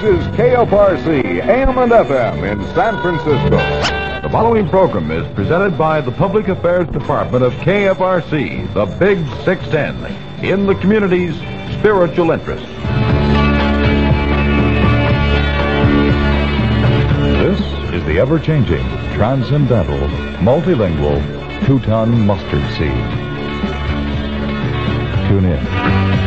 is KFRC, AM and FM in San Francisco. The following program is presented by the Public Affairs Department of KFRC, the Big 610, in the community's spiritual interest. This is the ever-changing, transcendental, multilingual, two-ton mustard seed. Tune in.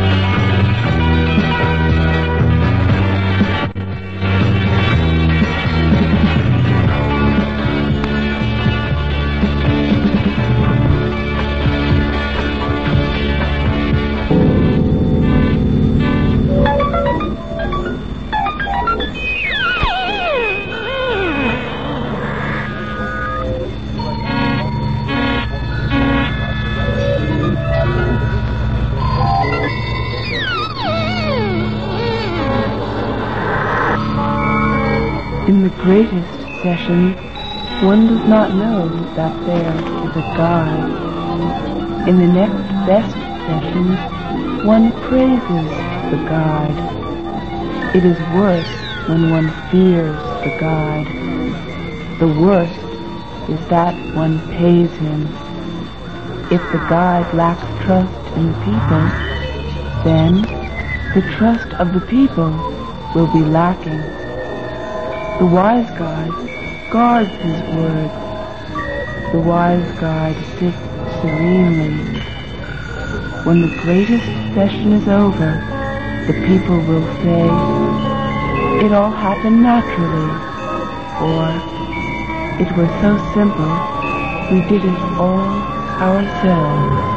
In the greatest session, one does not know that there is a God. In the next best session, one praises the God. It is worse when one fears the God. The worst is that one pays him. If the God lacks trust in the people, then the trust of the people will be lacking. The wise God guards his word. The wise God sits serenely. When the greatest session is over, the people will say, "It all happened naturally," or "It was so simple, we did it all ourselves."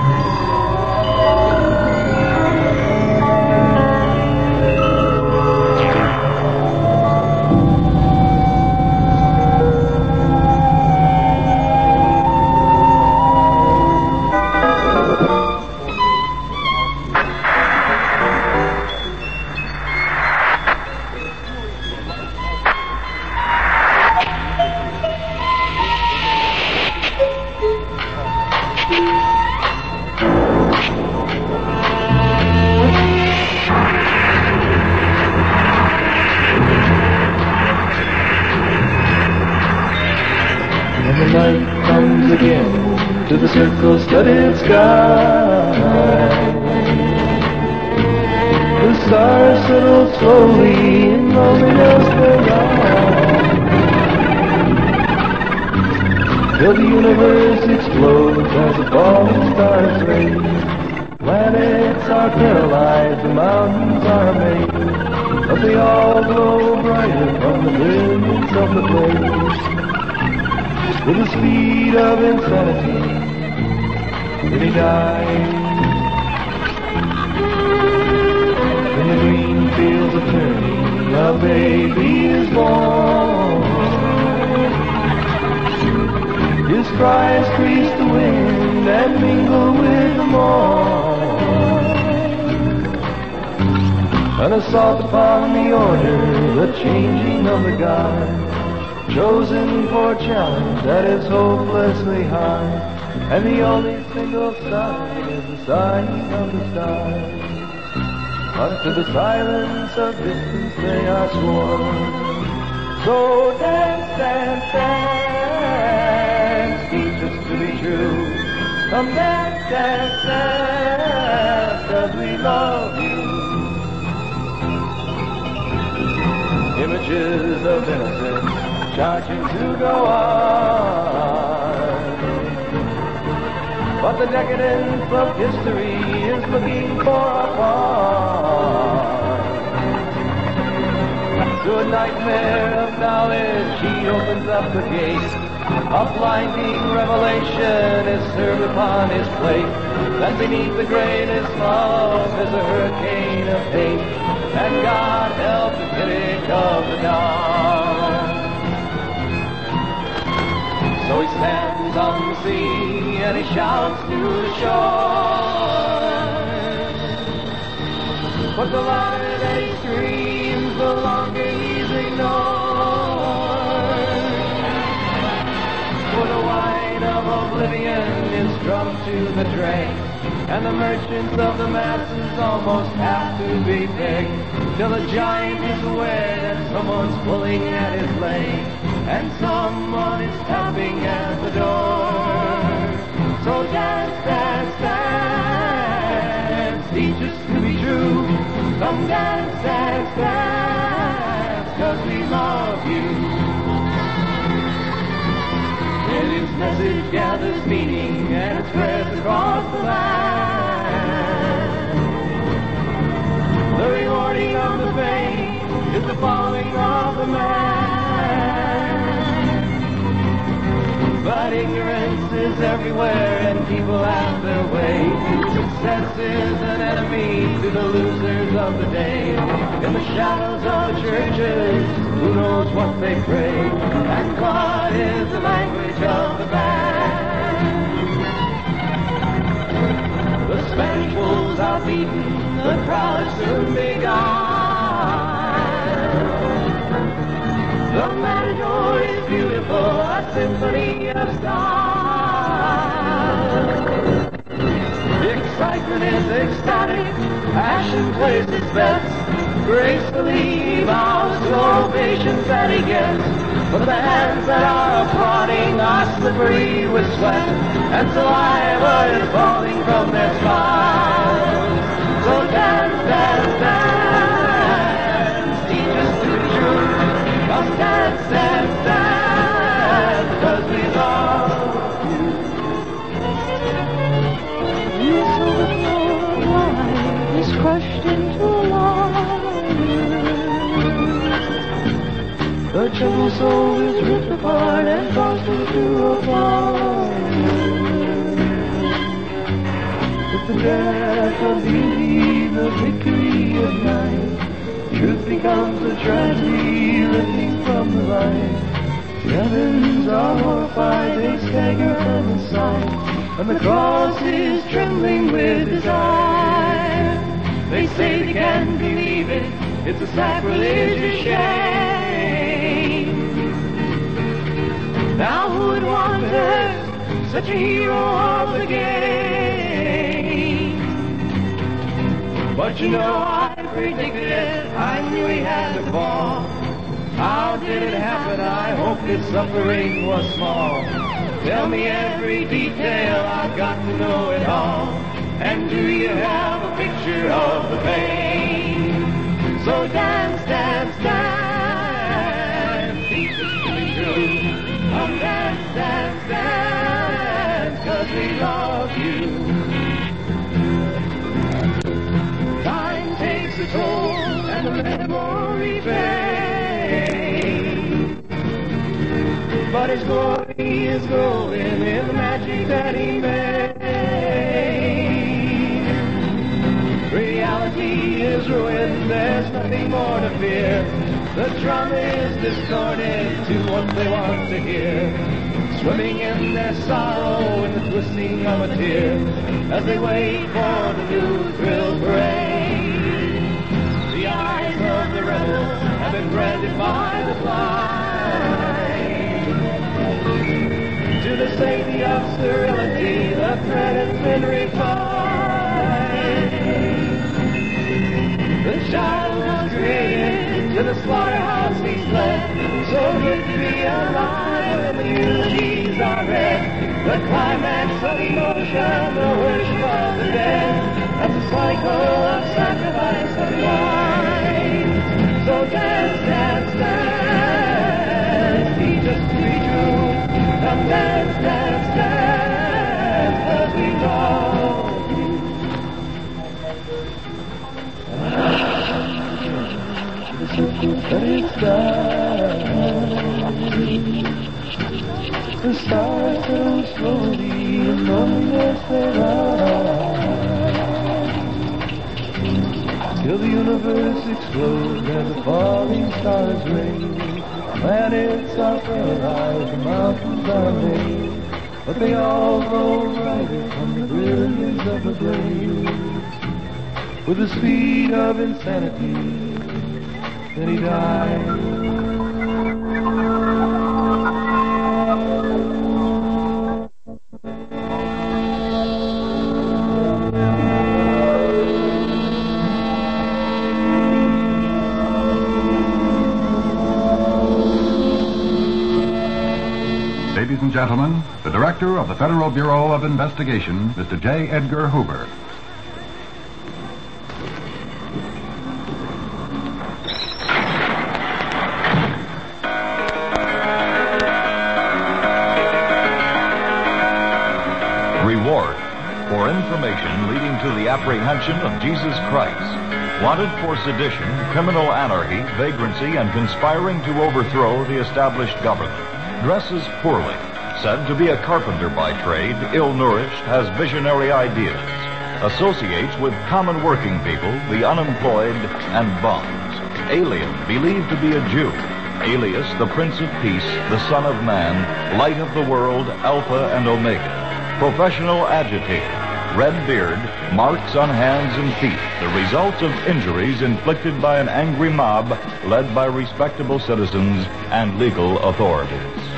To the circle-studded sky, the stars settle slowly in loneliness their till the universe explodes as the falling stars rain. Planets are paralyzed, the mountains are amazed, but they all glow brighter from the brilliance of the blaze. With the speed of insanity, he died. In the green fields of turning, a baby is born. His cries crease the wind and mingle with the morn. An assault upon the order, the changing of the guard, chosen for challenge that is hopelessly high, and the only single sign is the sign of the stars. Unto the silence of distance they are sworn. So dance, dance, dance, teach us to be true. Come dance, dance, dance, 'cause we love you. Images of innocence charging to go on, but the decadence of history is looking for a part. To a nightmare of knowledge he opens up the gate. A blinding revelation is served upon his plate, that beneath the greatest love is a hurricane of hate, and God help the critic of the dawn. So he stands on the sea and he shouts to the shore, but the louder that he screams, the longer he's ignored. For the wine of oblivion is drunk to the drain, and the merchants of the masses almost have to be picked, till the giant is aware that someone's pulling at his leg, and someone is tapping at the door. So dance, dance, dance, teach us to be true. Come dance, dance, dance, 'cause we love you. And its message gathers meaning and it spreads across the land. The rewarding of the fame is the following of the man. But ignorance is everywhere and people have their way. Success is an enemy to the losers of the day. In the shadows of the churches, who knows what they pray? And God is the language of the band. The Spanish wolves are beaten, the crowd soon be gone. The matador is beautiful, a symphony of stars. The excitement is ecstatic, passion plays its best. Gracefully he bows to ovations that he gets. But the hands that are applauding are slippery with sweat, and saliva is falling from their smiles. So dance, dance, dance, teach us to be true. Come dance, dance, dance, 'cause we love you. This overflowing life is crushed into a line. The jungle soul is ripped apart and tossed into a fire. With the death of beauty, the victory of night, truth becomes a tragedy lifting from the light. The heavens are horrified, they stagger from the sight, and the cross is trembling with desire. They say they can't believe it, it's a sacrilegious shame. Now who would want such a hero of the game? But you know I predicted it, I knew he had to fall. How did it happen? I hope his suffering was small. Tell me every detail, I've got to know it all. And do you have a picture of the pain? So dance, dance, dance, teach us to be true. Come dance, dance, dance, 'cause we love you. Time takes a toll and the memory fades, but his glory is golden in the magic that he made. Reality is ruined, there's nothing more to fear. The drum is distorted to what they want to hear, swimming in their sorrow in the twisting of a tear, as they wait for the new thrill parade. The eyes of the rebels have been branded by the blind. To the safety of sterility, the threat has been refined. The child was created, to the slaughterhouse he's led. So good to be alive when the eulogies are read. The climax of emotion, the worship of the dead. That's a cycle of sacrifice and life. So dance, dance, dance, teach us to be true. Come dance, dance, dance, 'cause we love you. But it's the stars settle slowly and loneliness they rise, till the universe explodes and the falling stars rain. Planets are paralyzed, the mountains are made, but they all glow brighter from the brilliance of the blaze. With the speed of insanity, then he died. and gentlemen, the Director of the Federal Bureau of Investigation, Mr. J. Edgar Hoover. Reward for information leading to the apprehension of Jesus Christ. Wanted for sedition, criminal anarchy, vagrancy, and conspiring to overthrow the established government. Dresses poorly. Said to be a carpenter by trade, ill-nourished, has visionary ideas. Associates with common working people, the unemployed, and bums. Alien, believed to be a Jew. Alias, the Prince of Peace, the Son of Man, Light of the World, Alpha and Omega. Professional agitator. Red beard, marks on hands and feet, the result of injuries inflicted by an angry mob led by respectable citizens and legal authorities.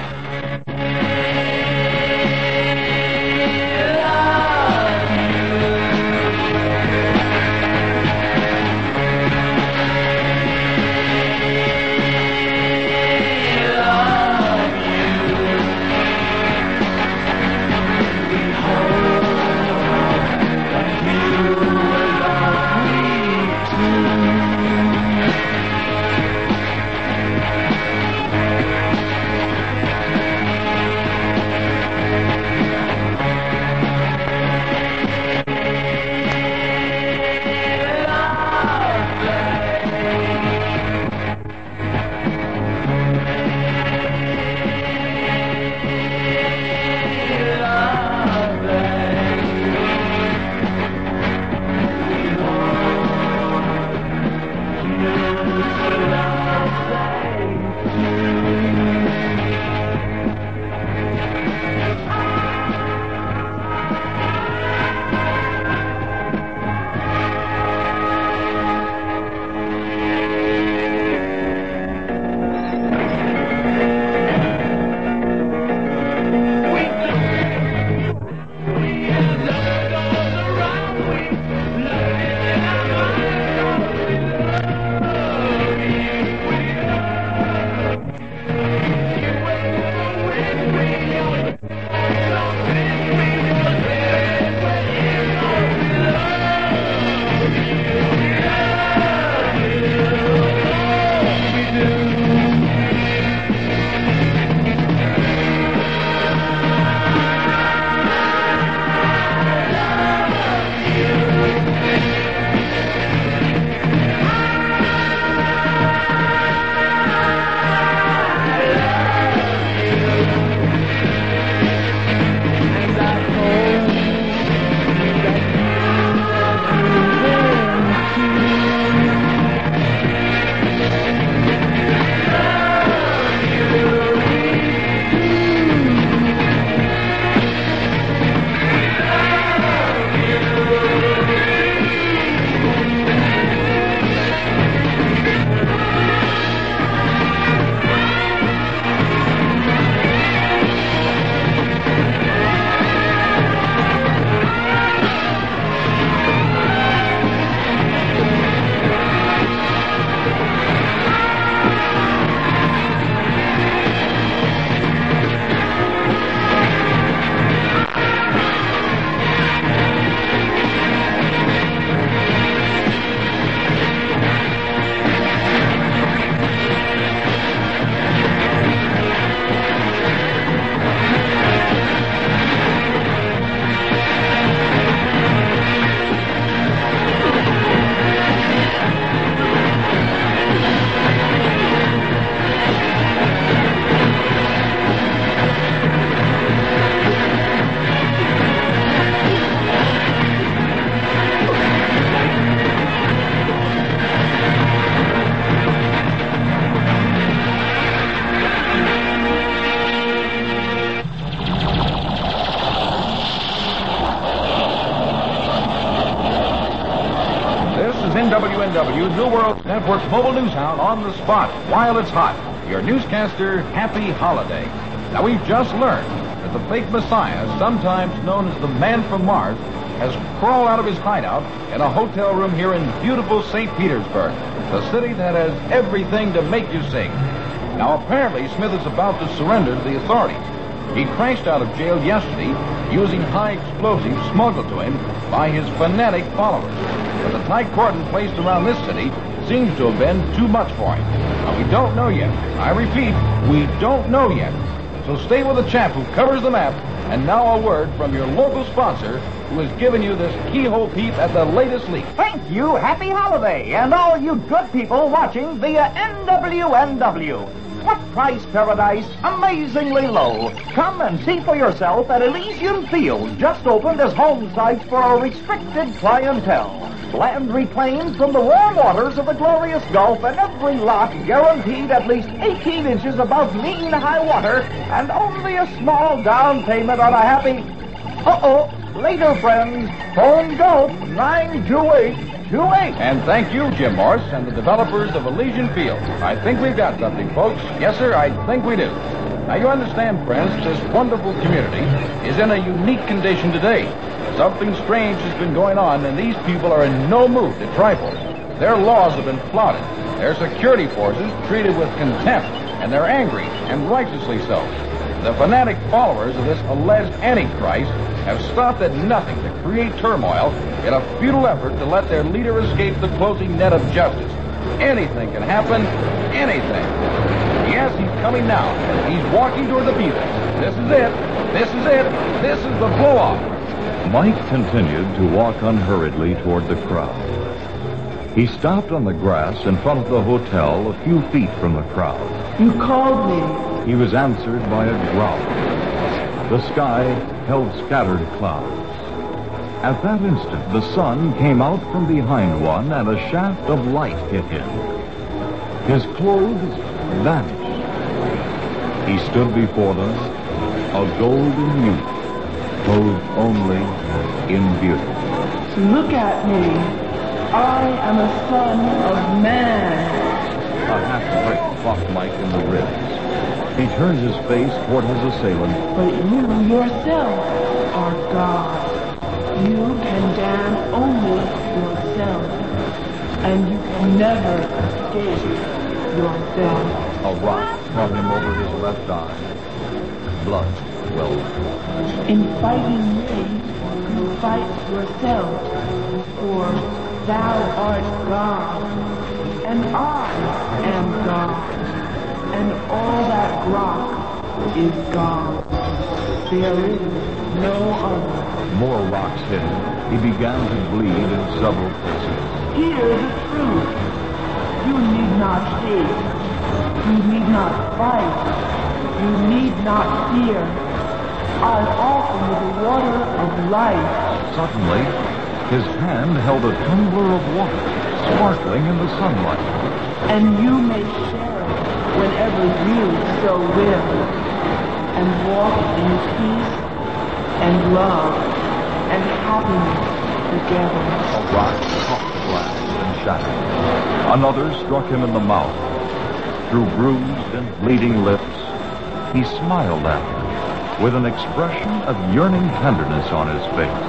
WNW New World Network's mobile news hound on the spot while it's hot. Your newscaster, Happy Holiday. Now, we've just learned that the fake Messiah, sometimes known as the Man from Mars, has crawled out of his hideout in a hotel room here in beautiful St. Petersburg, the city that has everything to make you sing. Now, apparently, Smith is about to surrender to the authorities. He crashed out of jail yesterday using high explosives smuggled to him by his fanatic followers. But the tight cordon placed around this city seems to have been too much for him. Now, we don't know yet. I repeat, we don't know yet. So stay with the chap who covers the map. And now a word from your local sponsor who has given you this keyhole peep at the latest leak. Thank you. Happy holiday. And all you good people watching via NWNW. What price paradise? Amazingly low. Come and see for yourself at Elysian Field, just opened as home sites for a restricted clientele. Land reclaimed from the warm waters of the glorious Gulf, and every lot guaranteed at least 18 inches above mean high water, and only a small down payment on a happy... Later, friends. Phone Gulf 92828. And thank you, Jim Morse, and the developers of Elysian Field. I think we've got something, folks. Yes, sir, I think we do. Now, you understand, friends, this wonderful community is in a unique condition today. Something strange has been going on, and these people are in no mood to trifle. Their laws have been flouted, their security forces treated with contempt, and they're angry, and righteously so. The fanatic followers of this alleged Antichrist have stopped at nothing to create turmoil in a futile effort to let their leader escape the closing net of justice. Anything can happen, anything. Yes, he's coming now. He's walking toward the people. This is it. This is it. This is the blow-off. Mike continued to walk unhurriedly toward the crowd. He stopped on the grass in front of the hotel a few feet from the crowd. You called me. He was answered by a growl. The sky held scattered clouds. At that instant, the sun came out from behind one, and a shaft of light hit him. His clothes vanished. He stood before them, a golden youth, clothed only in beauty. Look at me. I am a son of man. A half break caught Mike in the ribs. He turned his face toward his assailant. But you yourself are God. You can damn only yourself. And you can never escape yourself. A rock caught him over his left eye. Blood welled. In fighting me, you fight yourself. For thou art God, and I am God, and all that rock is God. There is no other. More rocks hit him. He began to bleed in several places. Hear the truth. You need not hate. You need not fight. You need not fear. I offer you the water of life. Suddenly, his hand held a tumbler of water, sparkling in the sunlight. And you may share it whenever you so will, and walk in peace and love and happiness together. A rock caught the glass and shattered. Another struck him in the mouth. Through bruised and bleeding lips, he smiled at her with an expression of yearning tenderness on his face.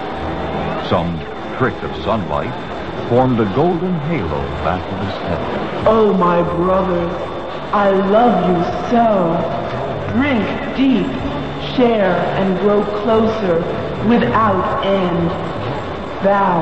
Some trick of sunlight formed a golden halo back of his head. Oh, my brothers, I love you so. Drink deep, share and grow closer without end. Thou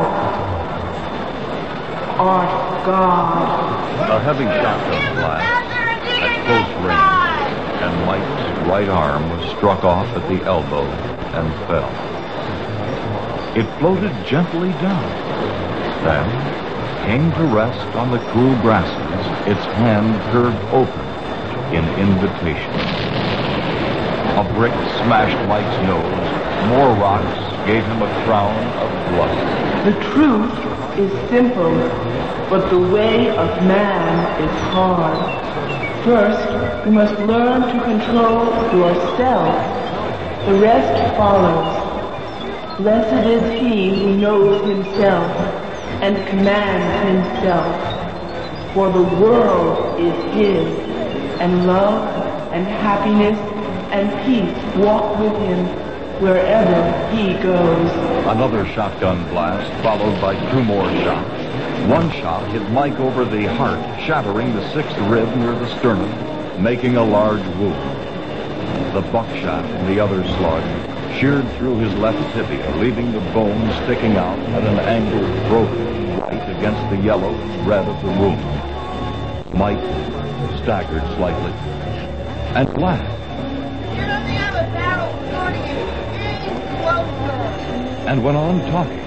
art God. A heavy shotgun blast at close range, and Mike's right arm was struck off at the elbow and fell. It floated gently down, then came to rest on the cool grasses, its hand curved open in invitation. A brick smashed Mike's nose. More rocks gave him a crown of blood. The truth is simple, but the way of man is hard. First, you must learn to control yourself. The rest follows. Blessed is he who knows himself and commands himself. For the world is his, and love and happiness and peace walk with him wherever he goes. Another shotgun blast, followed by two more shots. One shot hit Mike over the heart, shattering the sixth rib near the sternum, making a large wound. The buckshot from the other slug sheared through his left tibia, leaving the bone sticking out at an angle broken right against the yellow red of the wound. Mike staggered slightly and laughed. And went on talking.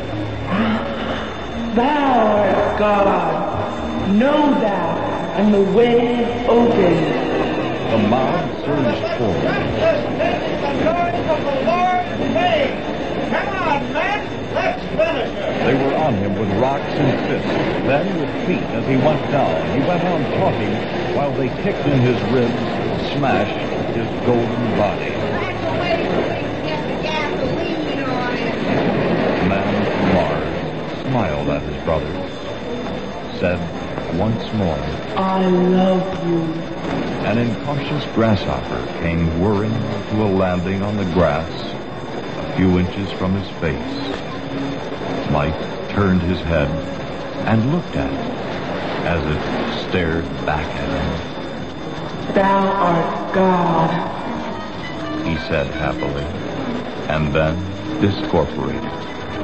Thou art God. Know that, and the way is open. The mob surged forward. This is the noise of the Lord's name. Come on, men. Let's finish it. They were on him with rocks and fists. Then, with feet as he went down, he went on talking while they kicked in his ribs and smashed his golden body. That's the way to get the gasoline on it. The man from Mars smiled at his brother, said once more, I love you. an incautious grasshopper came whirring to a landing on the grass a few inches from his face. Mike turned his head and looked at it as it stared back at him. Thou art God. He said happily, and then discorporated.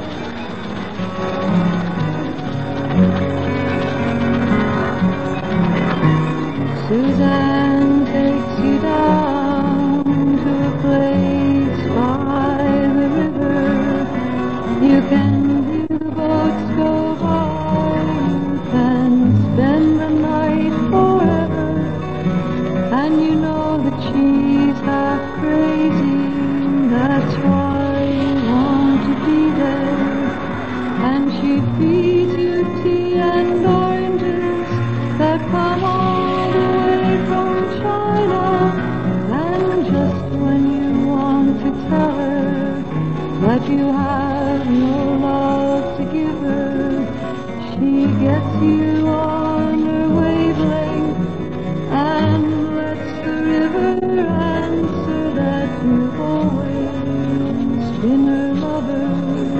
Suzanne takes you down to a place by the river. You can hear the boats go by. You can spend the night forever. And you know that she's half crazy. That's why you want to be there. And she feeds you tea and oranges that come all the way from China. And just when you want to tell her that you have no love to give her, she gets you on her wavelength and lets the river answer that you've always been her lover.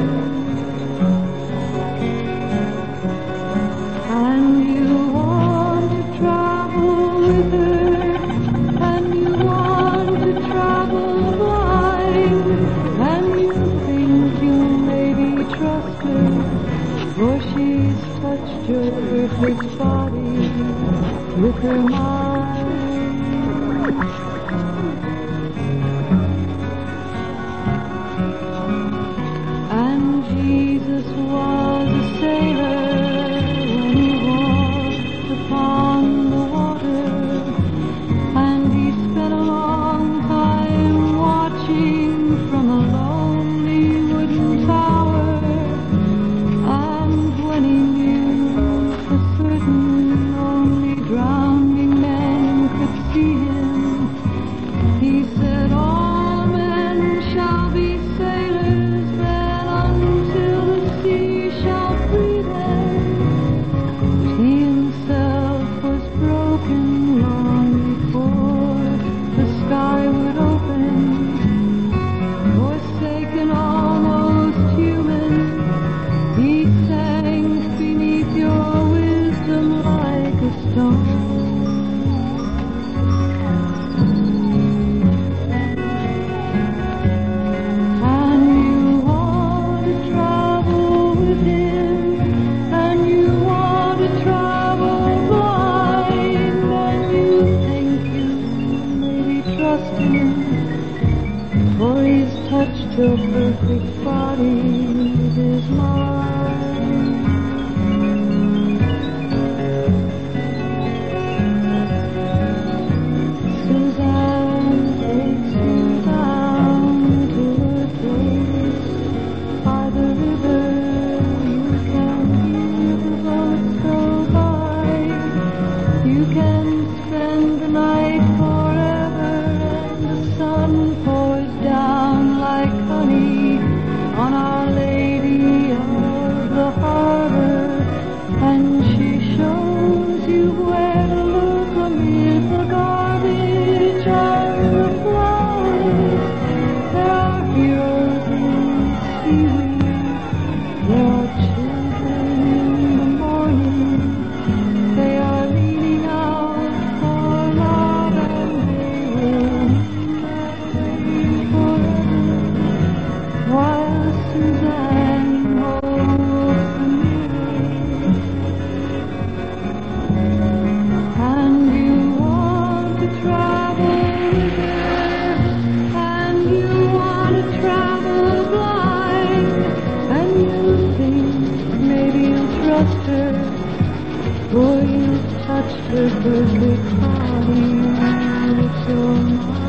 And you want to travel with her, and you want to travel blind, and you think you maybe trust her, for she's touched your perfect body with her mind. And Jesus was a sailor when he walked upon the water, and he spent a long time watching from a lonely wooden tower. And when he knew for certain only drowning men could see him, he said, all men shall be sailors then until the sea shall free them. But he himself was broken long before the sky would open. Forsaken, almost human, he sank beneath your wisdom like a stone. And you want to travel with him, and you want to travel blind, and you think you maybe trust him, for he's touched your perfect body with his mind. Suzanne takes you down to a place by the river. You can hear the boats go by. You can spend the night forever, and the sun pours down like honey on Our Lady of the Harbor, and she shows you where to look amid the garbage and the flowers. There are heroes in seaweed, there are children in the morning. They are leaning out for love, and they will For you touched her goodly body with your mouth.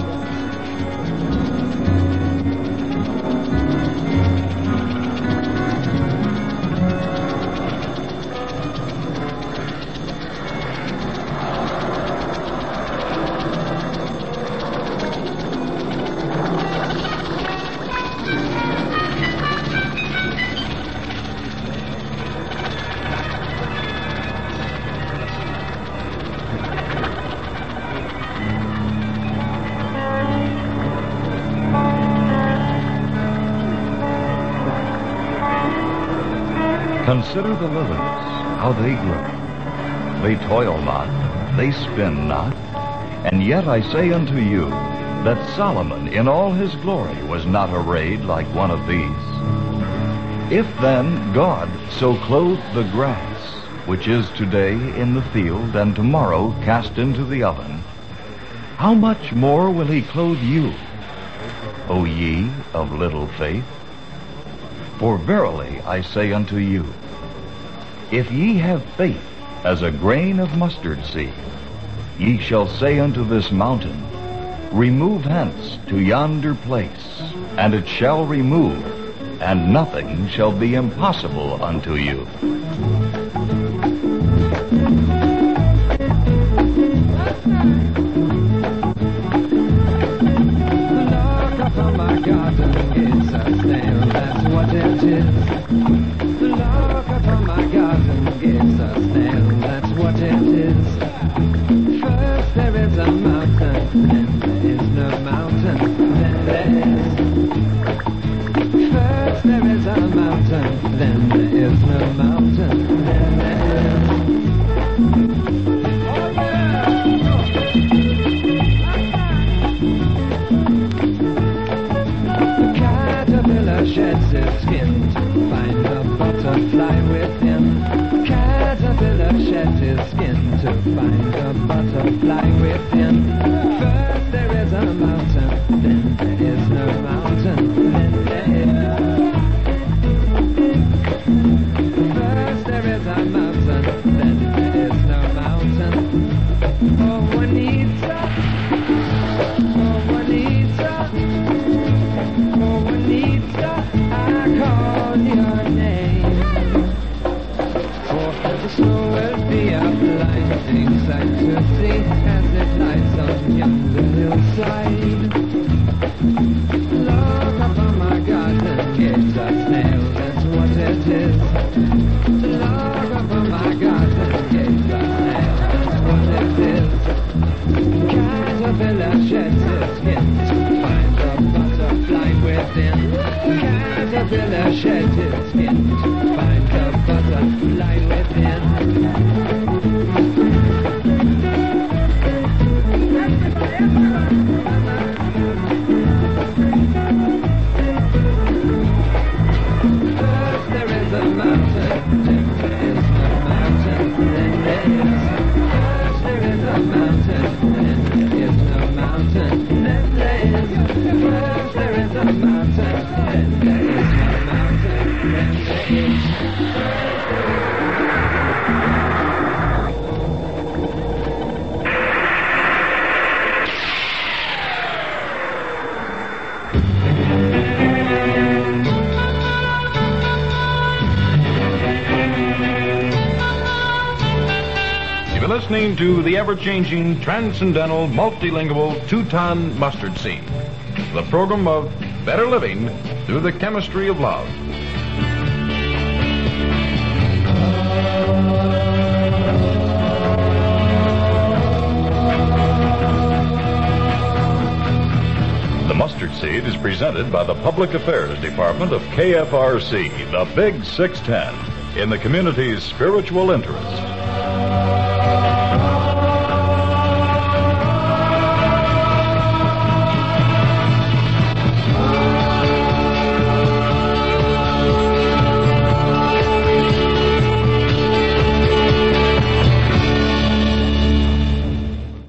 Consider the lilies, how they grow. They toil not, they spin not. And yet I say unto you, that Solomon in all his glory was not arrayed like one of these. If then God so clothed the grass, which is today in the field and tomorrow cast into the oven, how much more will he clothe you, O ye of little faith? For verily I say unto you, if ye have faith as a grain of mustard seed, ye shall say unto this mountain, remove hence to yonder place, and it shall remove, and nothing shall be impossible unto you. Look upon my garden gates, a snail, that's what it is. Look upon my garden gates, a snail, that's what it is. First there is a mountain, then there is no mountain, then there is. First there is a mountain, then there is no mountain, then there is. The caterpillar sheds its skin to find a butterfly within. Caterpillar sheds its skin to find a butterfly within. First there is a mountain, then there is no mountain, then there is. First there is a mountain, then there is no mountain. Oh, Juanita, oh, Juanita, oh, Juanita, I call your name. For the snow will be a blinding sight to see as it lies on yonder hillside. Look upon my garden gates, a snail, that's what it is. Look upon my garden gates, a snail, that's what it is. Caterpillar sheds its skin to find a butterfly within. Caterpillar sheds its skin to find a butterfly within. First there is a mountain, then there is no mountain, then there is. First there is a mountain, then there is no mountain, then there is. First there is a mountain, then there is no mountain, then there is. You're listening to the ever-changing, transcendental, multilingual, two-ton mustard seed. The program of better living through the chemistry of love. The Mustard Seed is presented by the Public Affairs Department of KFRC, the Big 610, in the community's spiritual interest.